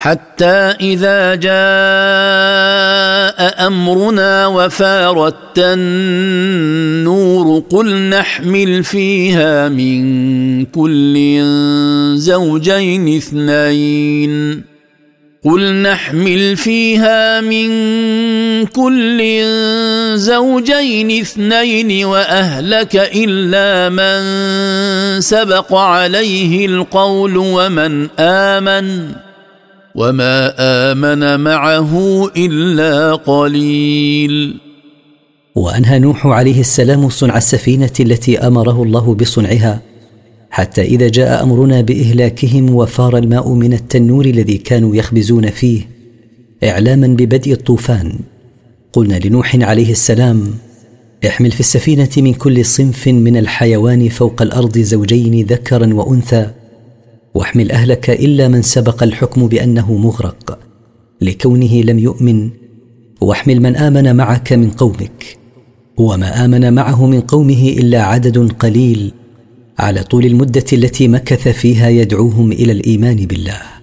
حتى إذا جاء أمرنا وفارت النور قل نحمل فيها من كل زوجين اثنين وأهلك إلا من سبق عليه القول وما آمن معه إلا قليل. وأنهى نوح عليه السلام صنع السفينة التي أمره الله بصنعها، حتى إذا جاء أمرنا بإهلاكهم وفار الماء من التنور الذي كانوا يخبزون فيه إعلاما ببدء الطوفان، قلنا لنوح عليه السلام: احمل في السفينة من كل صنف من الحيوان فوق الأرض زوجين ذكرا وأنثى، واحمل أهلك إلا من سبق الحكم بأنه مغرق لكونه لم يؤمن، واحمل من آمن معك من قومك. وما آمن معه من قومه إلا عدد قليل على طول المدة التي مكث فيها يدعوهم إلى الإيمان بالله.